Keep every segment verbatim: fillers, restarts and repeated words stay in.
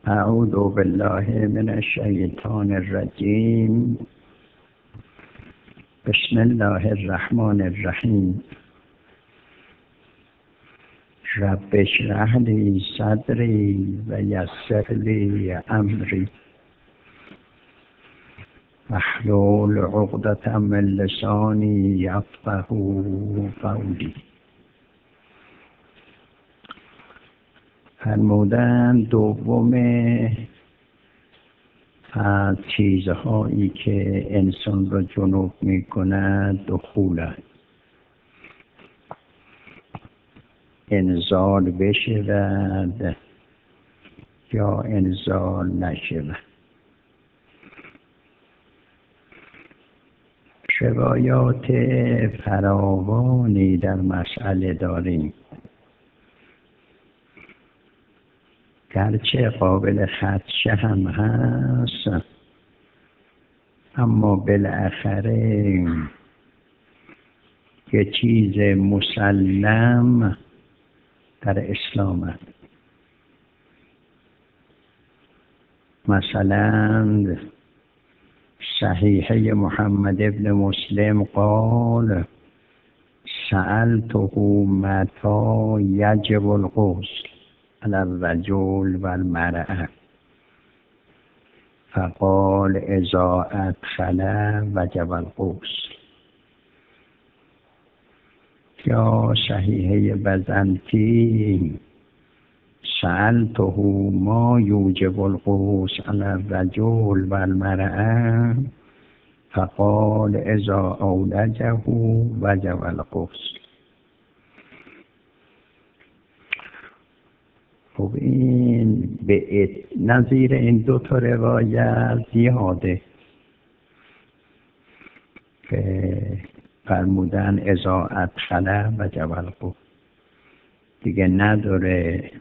اعوذ بالله من الشیطان الرجیم. بسم الله الرحمن الرحیم. رب اشرح لی صدری و یسر لی امری واحلل عقدة من لسانی یفقهوا قولی. فرمودند دوم از چیزهایی که انسان را جنوب می کند دخول است. انزال بشود یا انزال نشود. روایات فراوانی در مسئله داریم، گرچه قابل خدشه هم هست، اما بالاخره یه چیز مسلم در اسلام است. مثلا صحیحه محمد ابن مسلم قال سألته متى یجب الغسل على الرجل والمرأة فقال اذا ادخل وجب الغسل. یا صحیحه بزنطی سألته ما یوجب الغسل على الرجل والمرأة فقال اذا اولجه وجب الغسل. خب این به نظیر این دو تا روایت زیاده که فرمودن اذا ادخل وجب الغسل، دیگه نداره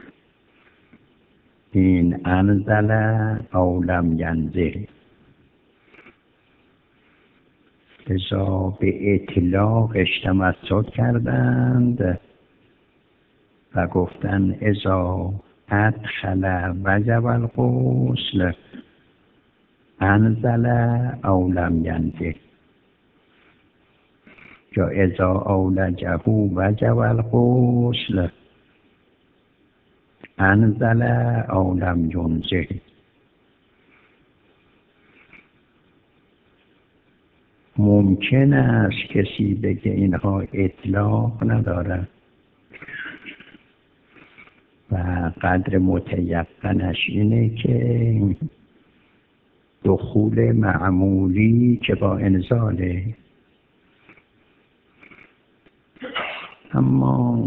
این انزل او لم ینزل. لذا به اطلاقش تمسک کردند و گفتن اذا ادخل وجب الغسل انزل او لم ینزل، یا اذا اولجه وجب الغسل انزل او لم ینزل. ممکن است کسی بگه اینها اطلاق ندارد و قدر متیقنش اینه که دخول معمولی که با انزاله، اما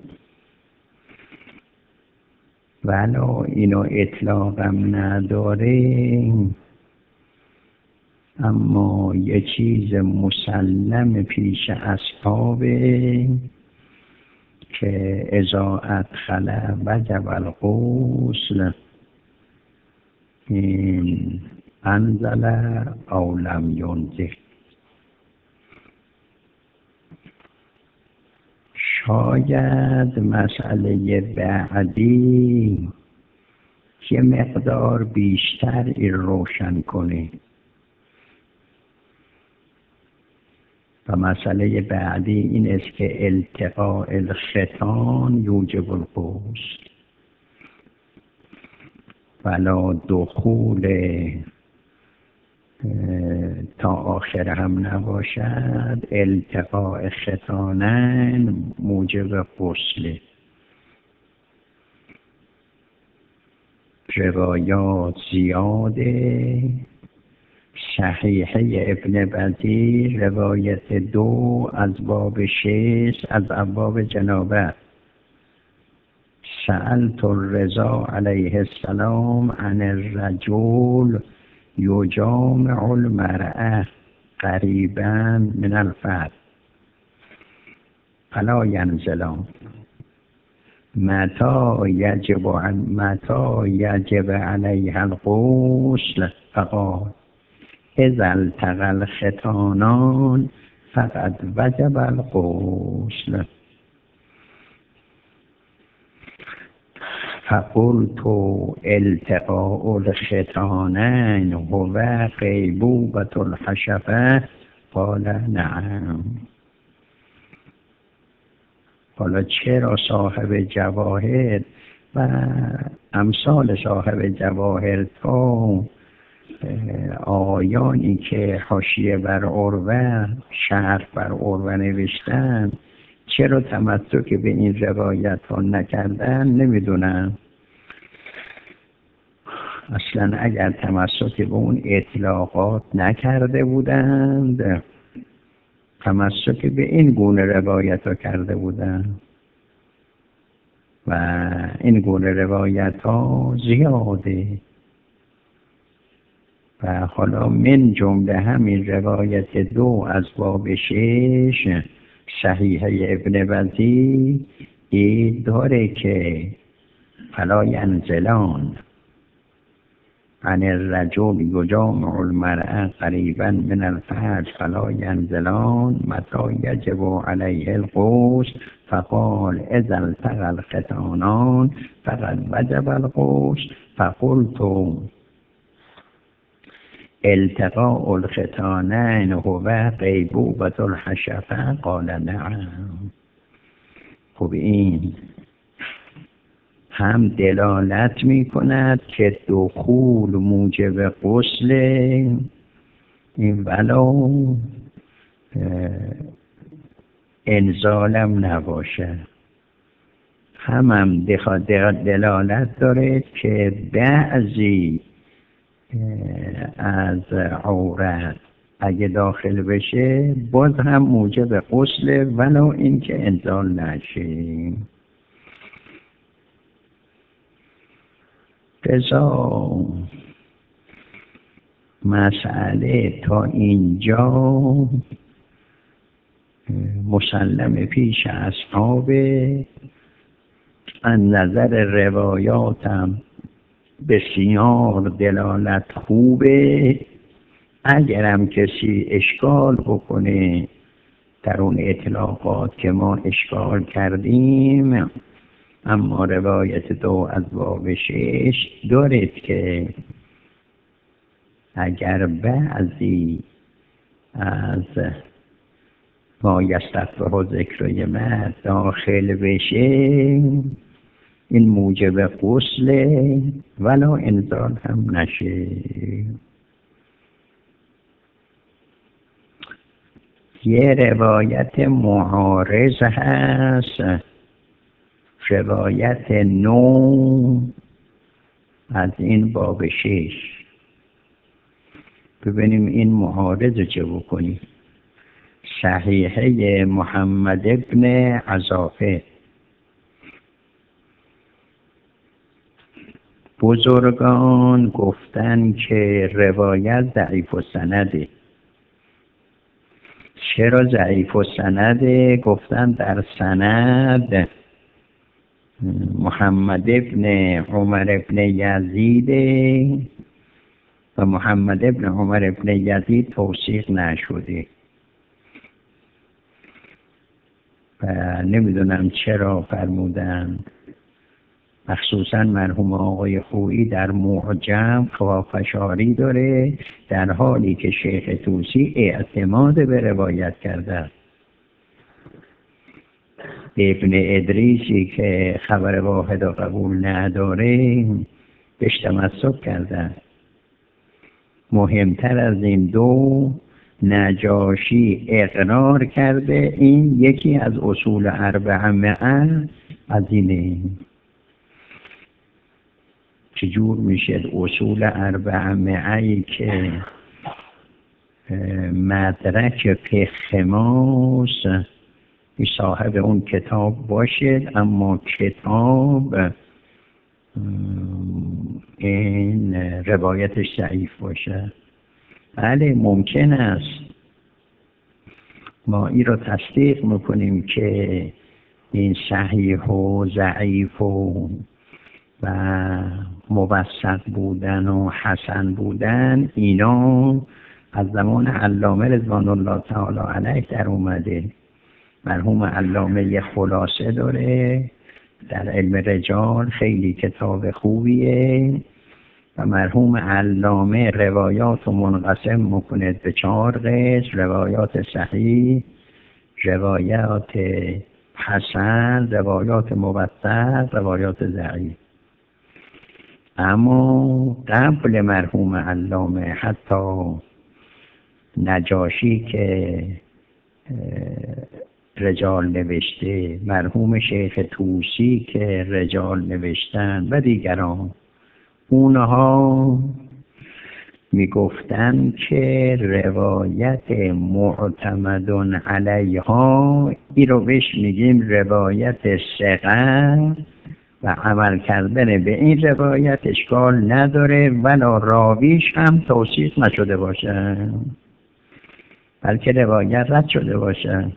ولا اینو اطلاقم نداره، اما یه چیز مسلم پیش اصحابه که اذا ادخل وجب الغسل این انزل او لم ینزل. شاید مسئله بعدی یه مقدار بیشتر این روشن کنه و مسئله بعدی این است که التقاء الختان یوجب الغسل ولا دخول تا آخر هم نباشد التقاء ختانن موجب غسل. روایات زیاده. صحیحه ابن بدی روایت دو از باب شش از ابواب جنابت سألت الرضا علیه السلام عن الرجل یجامع المرأة قریبا من الفرد فلا ینزلان متى یجب متى یجب علیها الغسل فقال اذا التقى الختانان فقد وجب الغسل. فقلت التقاء الختانین هو غیبوبة الحشفه قال نعم. حالا چرا صاحب جواهر و امثال صاحب جواهر تا آیانی که حاشیه بر عروه شرح بر عروه نوشتن چرا تمسک به این روایت ها نکردن نمیدونم. اصلا اگر تمسک به اون اطلاقات نکرده بودند تمسک به این گونه روایت ها کرده بودند و این گونه روایت ها زیاده و حالا من جمله همین روایت دو از باب شش صحیحه ابن وزیر این داره که فلا ینزلان عن الرجل یجامع المرأة قریبا من الفرج فلا ینزلان متی یجب علیه الغسل فقال اذا التقى الختانان فقد وجب الغسل فقلت التقاء الختانین هو غیبوبة الحشفه قال نعم. خب این هم دلالت می کند که دخول موجب غسل این ولو انزالم نباشه، هم هم دلالت داره که بعضی از عورت اگه داخل بشه باز هم موجب غسل ولو اینکه انزال نشه. قضا مسئله تا اینجا مسلم پیش اصحاب از نظر روایاتم بسیار دلالت خوبه. اگرم کسی اشکال بکنه در اون اطلاقات که ما اشکال کردیم، اما روایت دو از باب شش دارد که اگر بعضی از ما یستفه ذکر مرد داخل بشه این موجب غسل ولا انزال هم نشه. یه روایت معارض هست، روایت نو از این باب شش. ببینیم این معارض چه بکنیم. صحیحه محمد ابن عزافه بزرگان گفتن که روایت ضعیف السنده. چرا ضعیف السنده؟ گفتن در سند محمد ابن عمر ابن یزید و محمد ابن عمر ابن یزید توثیق نشده و نمیدونم چرا فرمودن. مخصوصا مرحوم آقای خویی در معجم خفاشاری داره، در حالی که شیخ طوسی اعتماد به روایت کرده. ابن ادریسی که خبر واحد و قبول نداره بهش تمسک کرده. مهمتر از این دو، نجاشی اقرار کرده این یکی از اصول اربعمائه از اینه. چجور میشه اصول اربعمائه‌ای که مدرک فقه ماست صاحب اون کتاب باشد اما کتاب این روایتش ضعیف باشه؟ بله ممکن است. ما این رو تصدیق میکنیم که این صحیح و ضعیف و و موثق بودن و حسن بودن اینا از زمان علامه رضوان الله تعالی علیه در اومده. مرحوم علامه یه خلاصه داره در علم رجال خیلی کتاب خوبیه و مرحوم علامه روایات رو منقسم میکنه به چهار قسم: روایات صحیح، روایات حسن، روایات موثق، روایات ضعیف. اما قبل مرحوم علامه حتی نجاشی که رجال نوشته، مرحوم شیخ طوسی که رجال نوشتن و دیگران، اونها میگفتن که روایت معتمد علیها، این رو بهش میگیم روایت ثقه و عمل کردن به این روایت اشکال نداره ولا راویش هم توصیف نشده باشه، بلکه روایت رد شده باشه.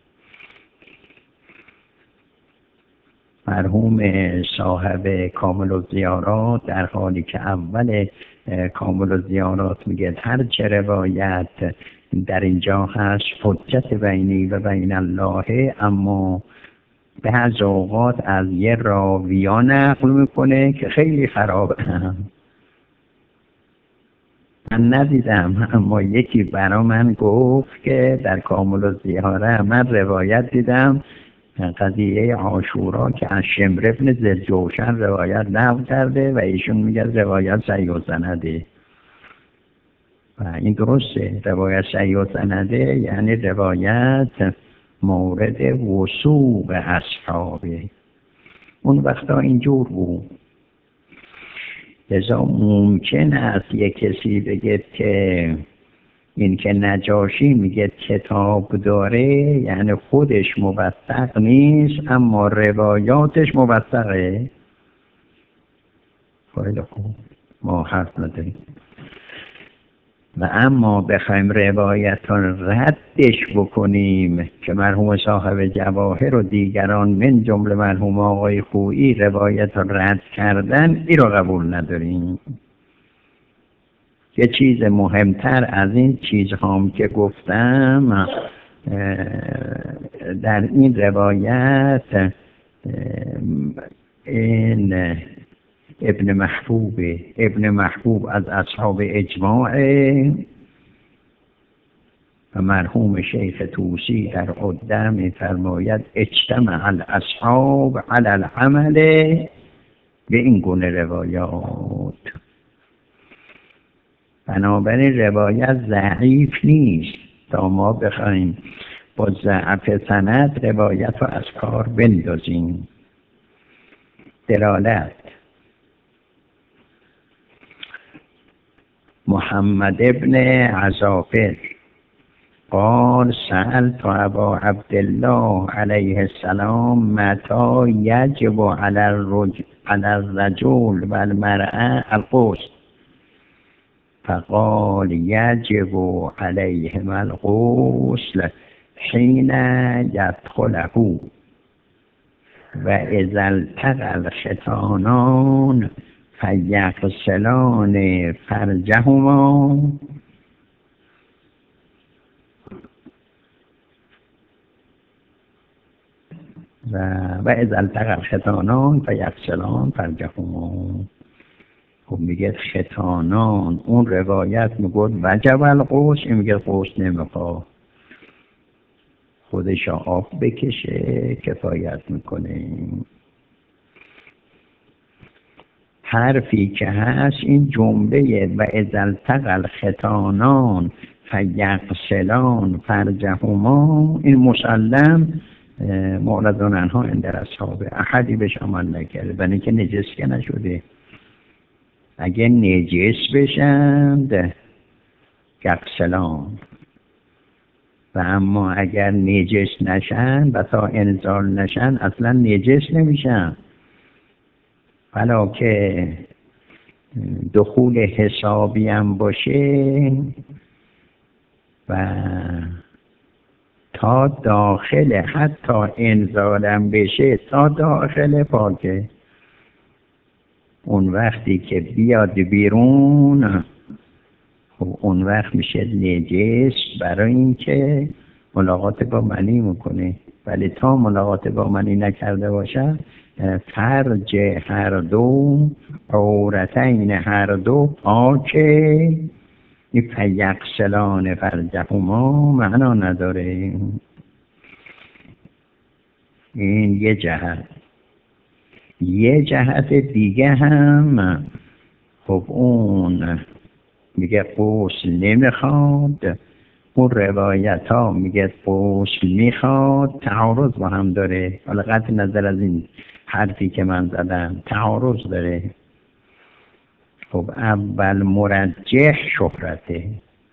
مرحوم صاحب کامل الزیارات در حالی که اول کامل الزیارات میگه هر چه روایت در اینجا هست حجت بینی و بین الله، اما بعض اوقات از یه راویا نقل میکنه که خیلی خرابه. من ندیدم اما یکی برا من گفت که در کامل الزیاره من روایت دیدم قضیه عاشورا که از شمر ابن ذوالجوشن روایت نقل کرده و ایشون میگه روایت صحیح السنده و این درسته. روایت صحیح السنده یعنی روایت مورد وثوق اصحابه. اون وقتا اینجور بود. لذا ممکن است یک کسی بگه که این که نجاشی میگه کتاب داره یعنی خودش موثق نیست اما روایاتش موثقه. خیلی خوب، ما حرف نداریم. و اما بخوایم روایتان ردش بکنیم که مرحوم صاحب جواهر و دیگران من جمله مرحوم آقای خویی روایت رد کردن، این رو قبول نداریم. یه چیز مهمتر از این چیزهام که گفتم در این روایت این ابن محبوب ابن محبوب از اصحاب اجماعه و مرحوم شیخ طوسی در عده می فرماید اجتمع الاصحاب علی العمل به این گونه روایات. بنابراین روایت ضعیف نیست تا ما بخوایم با ضعف سند روایت رو از کار بندازیم. دلالت: محمد ابن عزافر قال سألت ابا عبدالله علیه السلام متى یجب علی الرجل علی الرجل و المرأة الغسل فقال یجب علیهما الغسل حین یدخله و اذا التقى الختانان فیغسلان فرجهما و و اذا التقى الختانان فیغسلان فرجهما. خب میگه ختانان، اون روایت میگه وجب الغسل، این میگه غسل نمیخواد، خودش آب بکشه کفایت میکنه. حرفی که هست این جمله و اذا التقى الختانان فیغسلان فرجهما، این مسلم معرض عنها عند اصحاب، احدی بهش عمل نکرده، برای اینکه نجس که نشده. اگه نجس بشند یغسلان، و اما اگر نجس نشن و تا انزال نشن اصلا نجس نمیشن، ولی که دخول حسابی هم باشه و تا داخل حتی انزالم بشه تا داخل پاکه. اون وقتی که بیاد بیرون خب اون وقت میشه نجس، برای اینکه ملاقات با منی میکنه. ولی تا ملاقات با منی نکرده باشد فرج هر دو، عورتین هر دو پاکه، این فیقسلان فرجهما معنا نداره. این یه جهت. یه جهت دیگه هم خب اون میگه غسل نمیخواد، اون روایت ها میگه غسل میخواد، تعارض با هم داره. حالا قطع نظر از این حرفی که من زدم تعارض داره. خب اول مرجح شهرته،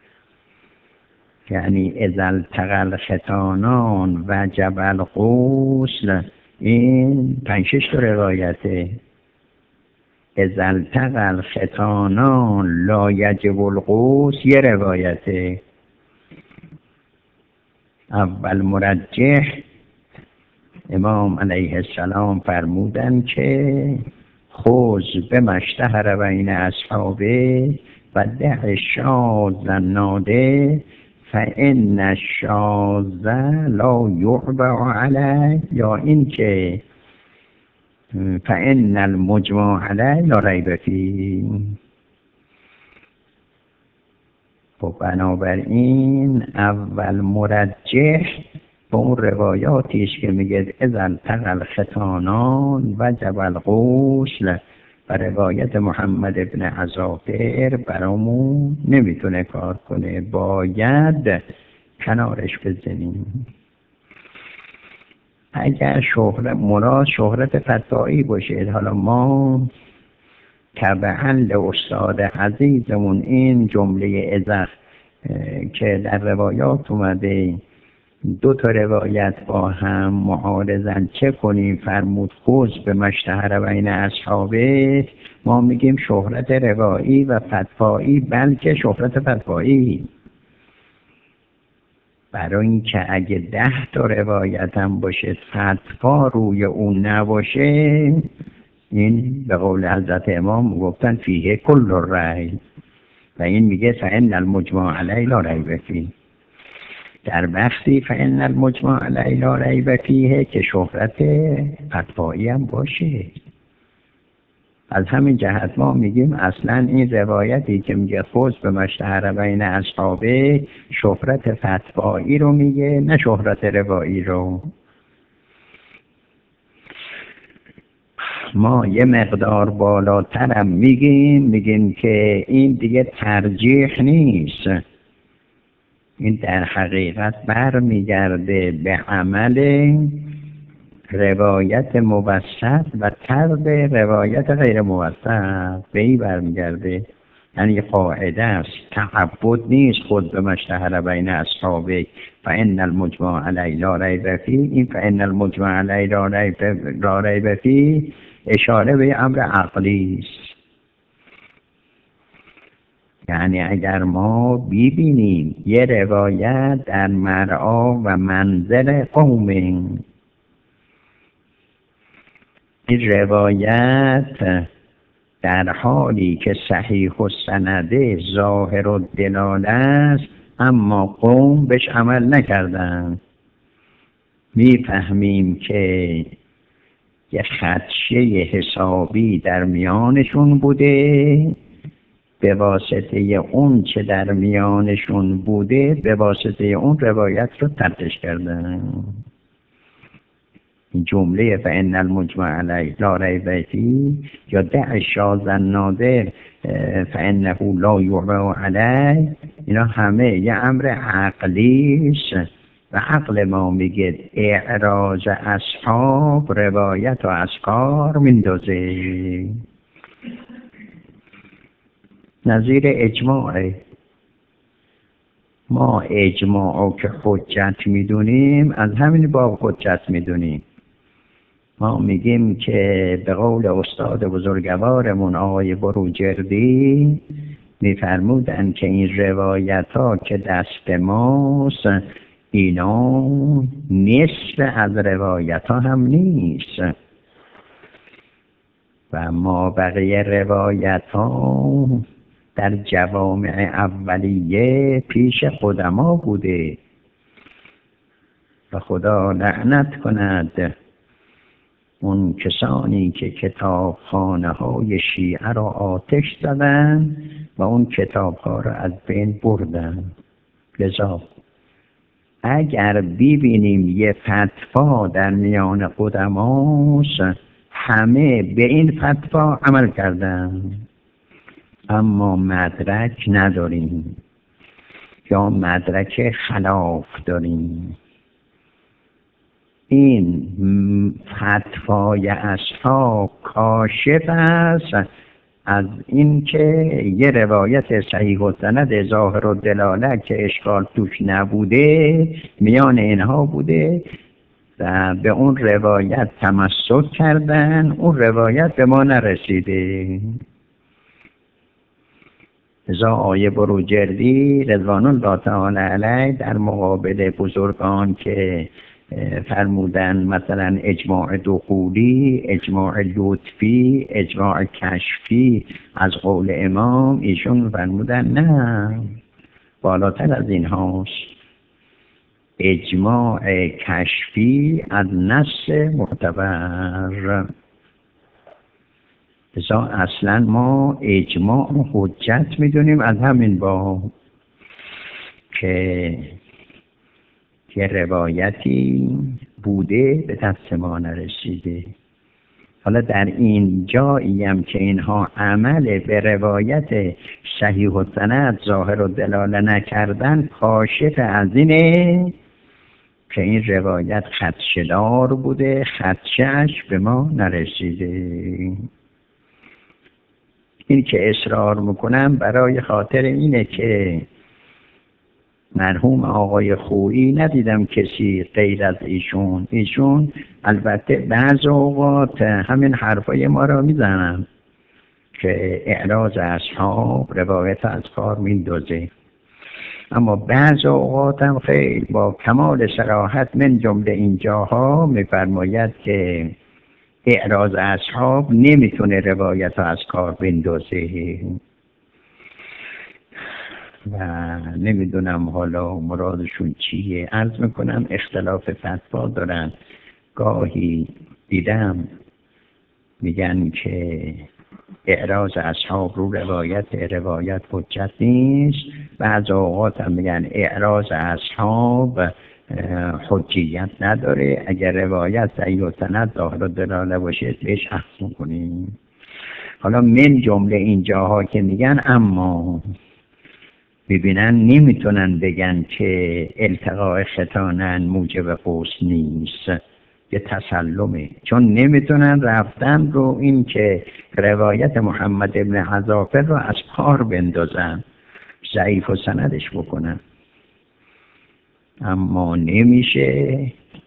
یعنی اذا التقى الختانان وجب الغسل، این پنج شش تا روایته. اذا التقى الختانان لا یجب الغسل یه روایته. اول مرجح امام علیه السلام فرمودن که خوز به مشتهر بین اصحابه و ده شاذ ناده فان الشاذ لا یعبع علیه، یا این که فان المجمع علیه لا ریب فیه. خب بنابراین اول مرجح با اون روایاتیش که میگه اذا التقى الختانان وجب الغسل و روایت محمد ابن عزافر برامون نمیتونه کار کنه، باید کنارش بزنیم. اگر شهرت مراد شهرت فتوایی باشه، حالا ما تبعاً لاستاد عزیزمون این جمله اذا که در روایات اومده دو تا روایت با هم معارضن چه کنیم، فرمود خوز به مشتهر بین اصحابه، ما میگیم شهرت روایی و فتوایی، بلکه شهرت فتوایی، برای اینکه اگه ده تا روایت هم باشه فتوا روی اون نباشه، این به قول حضرت امام گفتن فیه کل الرأی، و این میگه فإن المجمع علیه لا ریب فیه. در وقتی فإن المجمع علیه لا ریب فیه که شهرت فتوایی هم باشه. از همین جهت ما میگیم اصلا این روایتی که میگه خوز به مشتهر بین اصحابه شهرت فتوایی رو میگه، نه شهرت روایی رو. ما یه مقدار بالاترم میگیم، میگیم که این دیگه ترجیح نیست، این در حقیقت برمیگرده به عمل روایت موثق و ترد روایت غیر موثق، به این برمیگرده. یعنی قاعده است، تعبد نیست خود به مشتهر بین اصحابه فإن المجمع علیه لا ریب فیه. این فإن المجمع علیه لا ریب فیه اشاره به امر عقلی است. یعنی اگر ما ببینیم یه روایت در مرعا و منزل قوم، این روایت در حالی که صحیح السنده ظاهر الدلاله است اما قوم بهش عمل نکردن، میفهمیم که یه خدشه حسابی در میانشون بوده، به واسطه اون که در میانشون بوده به واسطه اون روایت رو ترکش کردن. این جمله فإن المجمع علیه لا ریب فیه یا دع شاذ نادر فإنه لا یعبع علیه، اینا همه یه امر عقلی است و عقل ما میگه اعراض اصحاب روایت و اذکار میندازه. نظیر اجماع ما، اجماع که حجت میدونیم از همین باب حجت میدونیم. ما میگیم که به قول استاد بزرگوارمون آقای بروجردی میفرمودن که این روایت ها که دست ماست اینا نصف از روایت ها هم نیست و ما بقیه روایت ها در جوامع اولیه پیش قدما بوده. و خدا لعنت کند اون کسانی که کتابخانه های شیعه را آتش زدن و اون کتاب ها را از بین بردن. لذا اگر ببینیم یه فتوا در میان قدماست، همه به این فتوا عمل کردن اما مدرک نداریم یا مدرک خلاف داریم. این فتوای اصحاب کاشف است از اینکه یه روایت صحیح السند ظاهر الدلاله که اشکال توش نبوده میان اینها بوده و به اون روایت تمسک کردن، اون روایت به ما نرسیده. ازا آیه بروجردی رضوان الله تعالی علیه در مقابل بزرگان که فرمودن مثلا اجماع دخولی، اجماع لطفی، اجماع کشفی از قول امام، ایشون فرمودن نه، بالاتر از این هاست. اجماع کشفی از نص معتبر. ازا اصلا ما اجماع و حجت میدونیم از همین باب که که روایتی بوده به دست ما نرسیده. حالا در این جایی هم که اینها عمل به روایت صحیح السند ظاهر الدلاله نکردن، کاشف از اینه که این روایت خدشه‌دار بوده، خدشه‌اش به ما نرسیده. این که اصرار میکنم برای خاطر اینه که مرحوم آقای خویی ندیدم کسی غیر از ایشون. ایشون البته بعض اوقات همین حرفای ما را میزنن که اعراض اصحاب روایت از کار میندازه، اما بعض اوقات هم خیلی با کمال صراحت من جمله اینجاها میفرماید که اعراض اصحاب نمیتونه روایت از کار بندازه و نمیدونم حالا مرادشون چیه. عرض میکنم اختلاف فتوا دارن. گاهی دیدم میگن که اعراض اصحاب رو روایت روایت حجت نیست، بعض اوقات هم میگن اعراض اصحاب حجیت نداره، اگر روایت صحیح السند ظاهر الدلاله باشه بهش اخذ میکنیم. حالا من جمله اینجاها که میگن اما ببینن نمیتونن بگن که التقاء ختانن موجب غسل نیست، یه تسلمه، چون نمیتونن رفتن رو این که روایت محمد ابن عزافر رو از کار بندازن، ضعیف و سندش بکنن. اما نمیشه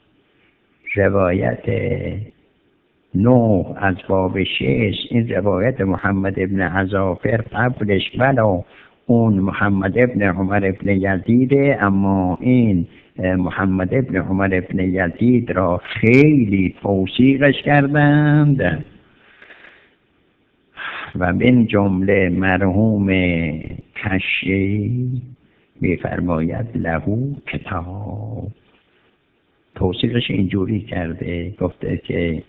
روایت نو از باب شش، این روایت محمد ابن عزافر قبلش بلا اون محمد ابن عمر ابن یزیده، اما این محمد ابن عمر ابن یزید را خیلی توثیقش کردند و من جمله مرحوم کشی میفرماید لهو کتاب، توثیقش اینجوری کرده، گفته که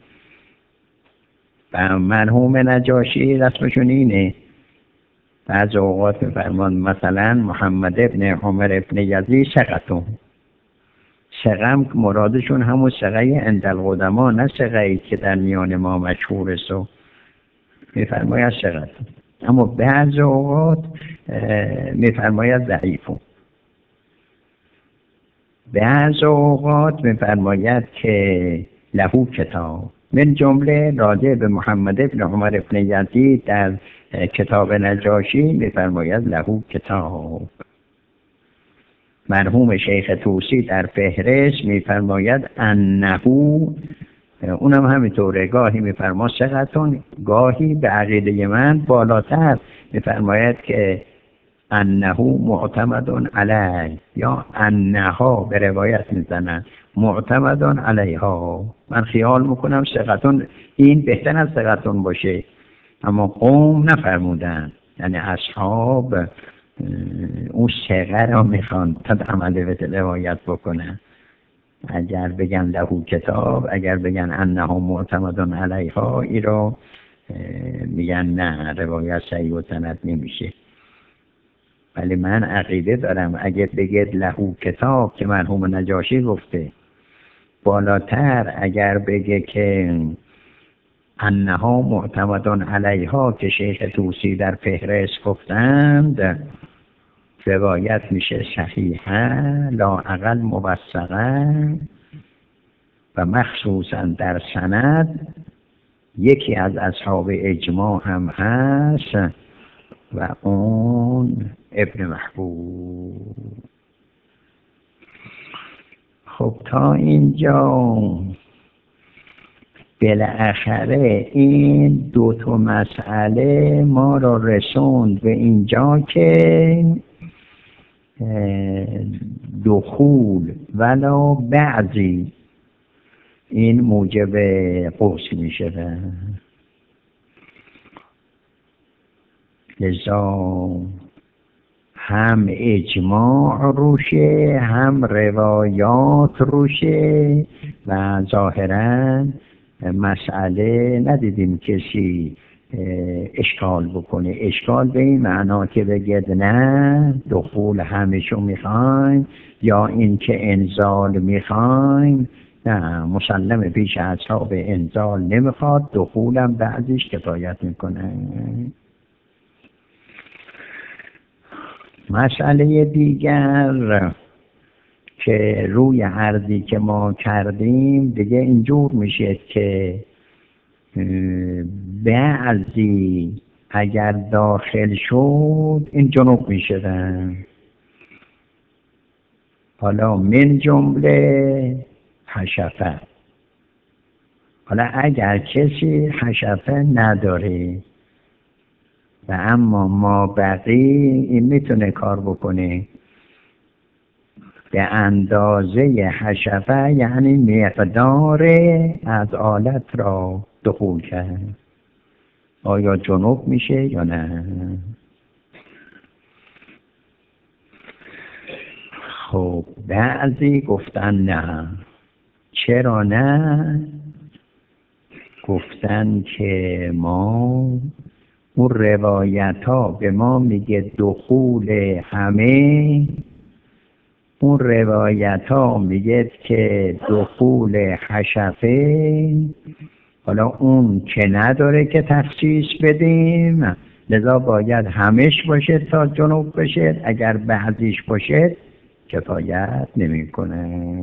مرحوم نجاشی رسمشون اینه، بعض اوقات میفرمان مثلا محمد ابن عمر ابن یزید ثقتون، ثقم مرادشون همون ثقه عند القدما، نه ثقه‌ای که در میان ما مشهور است و میفرماید ثقتون، اما بعض اوقات میفرماید ضعیفون، بعض اوقات میفرماید که لهو کتاب. من جمله راجع به محمد ابن عمر ابن یزید در کتاب نجاشی میفرماید لهو کتاب. مرحوم شیخ طوسی در فهرست میفرماید انهو، اونم همینطوره، گاهی میفرما ثقتون، گاهی به عقیده من بالاتر میفرماید که انهو معتمدون علیه، یا انها به روایت میزنن معتمدون علیها. من خیال میکنم ثقتون این بهتر از ثقتون باشه، اما قوم نفرمودن، یعنی اصحاب اون ثقه را میخوان تا عمل به روایت بکنن. اگر بگن لهو کتاب، اگر بگن انها معتمد علیها، ای رو میگن نه روایت صحیح و سند نمیشه. ولی من عقیده دارم اگر بگید لهو کتاب که مرحوم نجاشی گفته، بالاتر اگر بگه که انها معتمد علیها که شیخ طوسی در فهرست گفتند، روایت میشه صحیحه لا اقل موثقه و مخصوصا در سند یکی از اصحاب اجماع هم هست و اون ابن محبوب. خب تا اینجا بالاخره این دو تا مسئله ما را رسوند به اینجا که دخول ولا بعضی این موجب غسل می شده. لذا هم اجماع روشه هم روایات روشه و ظاهرا مسئله ندیدیم کسی اشکال بکنه. اشکال به این معنا که بگید نه دخول همشو میخواین یا این که انزال میخواین، نه مسلم پیش اصحاب انزال نمیخواد، دخولم بعضیش کفایت میکنه. مسئله دیگر که روی عرضی که ما کردیم دیگه اینجور میشه که بعضی اگر داخل شد این جنوب میشدن. حالا من جمله حشفه، حالا اگر کسی حشفه نداره و اما ما بقی این میتونه کار بکنه به اندازه حشفه، یعنی مقدار از آلت را دخول کرد، آیا جنوب میشه یا نه؟ خب بعضی گفتن نه. چرا نه؟ گفتن که ما اون روایت ها به ما میگه دخول همه، اون روایت ها میگه که دخول حشفه، حالا اون که نداره که تخصیص بدیم، لذا باید همش باشه تا جنوب بشه، اگر بعضیش باشه کفایت نمی کنه.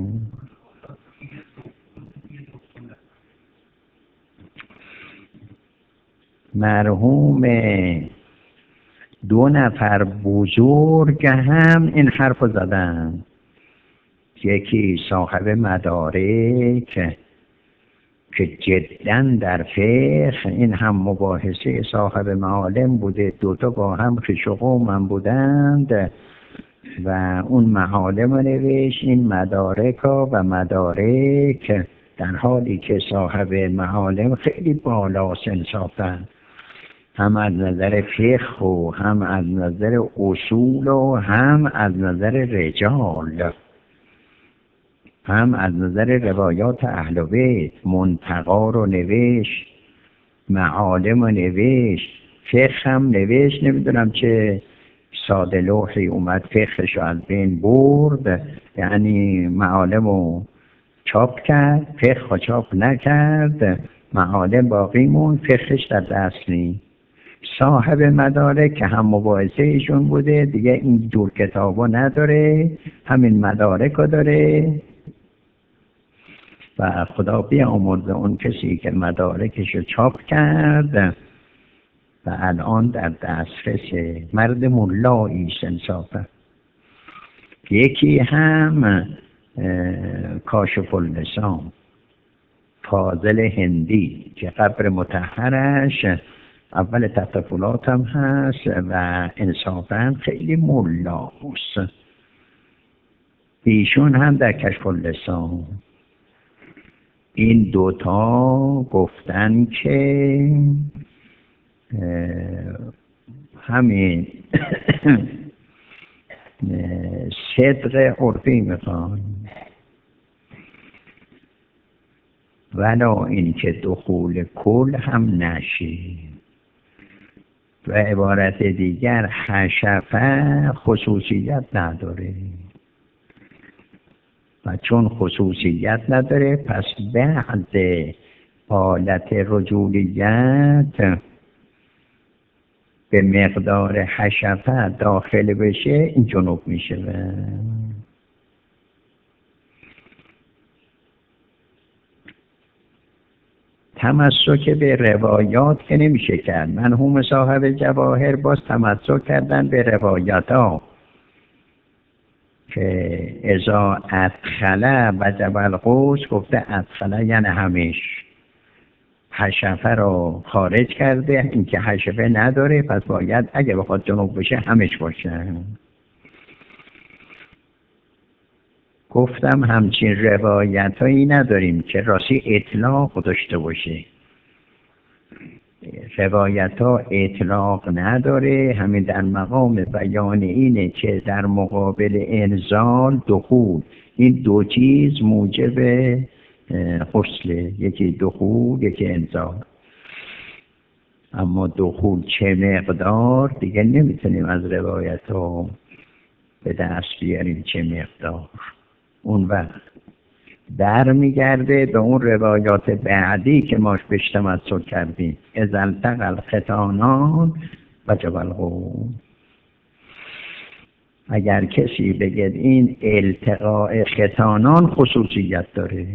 مرحوم دو نفر بزرگ هم این حرف زدن، یکی صاحب مدارک که جدا در فقه، این هم مباحثه صاحب معالم بوده، دوتا با هم خویش و قوم بودند و اون معالم رو نوشت، این مدارک و مدارک، در حالی که صاحب معالم خیلی بالا انصافا، هم از نظر فقه و هم از نظر اصول و هم از نظر رجال، هم از نظر روایات اهل بیت، منتقا رو نوشت، معالم رو نوشت، فقه هم نوشت. نمیدونم چه ساده لوحی اومد فقهش رو از بین برد، یعنی معالم رو چاپ کرد، فقه رو چاپ نکرد، معالم باقی مون، فقهش در دست نیست. صاحب مدارک که هم مباحثه ایشون بوده دیگه این دور کتابو نداره، همین مدارک رو داره و خدا بیامرزه اون کسی که مدارکش رو چاپ کرد و الان در دسترس مرد ملایی انصافا. یکی هم کاشف اللسان فاضل هندی که قبر مطهرش اول تطفلات هم هست و انصافا خیلی ملاست، ایشون هم در کشف اللسان. این دوتا گفتن که همین صدق عرفی میخوان، ولا این که دخول کل هم نشه. و عبارت دیگر حشفه خصوصیت نداره و چون خصوصیت نداره پس بعد حالت رجولیت به مقدار حشفه داخل بشه این جنوب میشه. تمسک به روایات که نمیشه کرد. مرحوم صاحب جواهر باز تمسک کردن به روایات ها که اذا ادخله وجب الغسل، گفته ادخله یعنی همیش حشفه رو خارج کرده، اینکه حشفه نداره پس باید اگه بخواد جنوب بشه همیش باشه. گفتم همچین روایت هایی نداریم که راستی اطلاق داشته باشه. روایت ها اطلاق نداره، همین در مقام بیان اینه که در مقابل انزال دخول، این دو چیز موجب غسله، یکی دخول یکی انزال. اما دخول چه مقدار دیگه نمیتونیم از روایت ها به دست بیاریم چه مقدار. اون وقت در میگرده به اون روایات بعدی که ماش بهش تمسک کردیم، اذا التقى الختانان وجب الغسل. اگر کسی بگه این التقاء ختانان خصوصیت داره،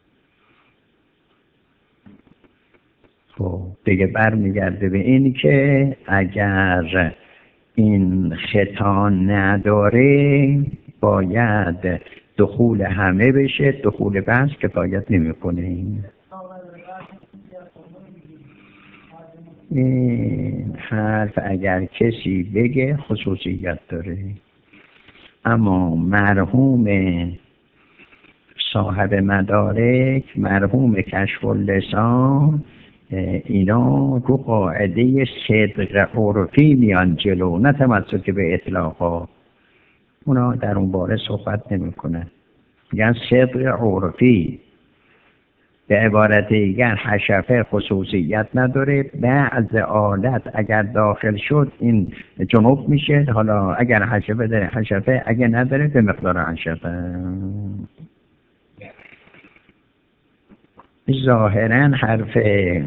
خب دیگه بر میگرده به این که اگر این ختان نداره باید دخول همه بشه، دخول بحث کفایت نمیکنه. این حرف اگر کسی بگه خصوصیت داره. اما مرحوم صاحب مدارک، مرحوم کشف اللسان، اینا رو قاعده صدق عرفی میان جلو، نه تمسک به اطلاقا. اونا در اون باره صحبت نمی کنن، میگن صدق عرفی. به عبارت دیگر حشفه خصوصیت نداره، بعض آلت اگر داخل شد این جنوب میشه. حالا اگر حشفه داره حشفه، اگر نداره به مقدار حشفه. ظاهرا حرف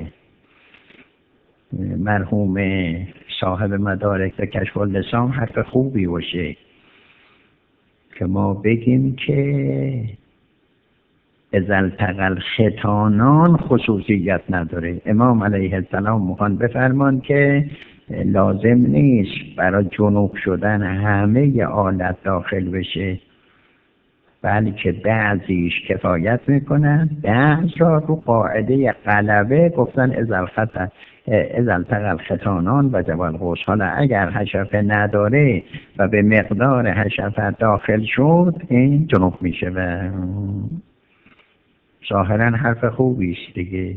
مرحوم صاحب مدارک و کشف اللسان حرف خوبی باشه که ما بگیم که اذا التقى الختانان خصوصیت نداره. امام علیه السلام میخوان بفرمان که لازم نیست برای جنوب شدن همه آلت داخل بشه، بلکه بعضیش کفایت میکنن، بعض را رو قاعده غلبه گفتن اذا التقى الختانان وجب الغسل. حالا اگر حشفه نداره و به مقدار حشفه داخل شد این جنوب میشه. و ظاهرا حرف خوبی است دیگه.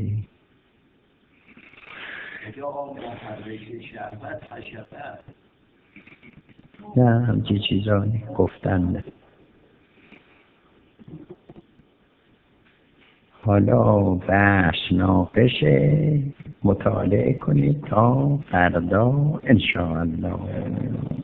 نه همچی چیزا گفتن. حالا بحث ناقشه، مطالعه کنید تا فردا انشاءالله.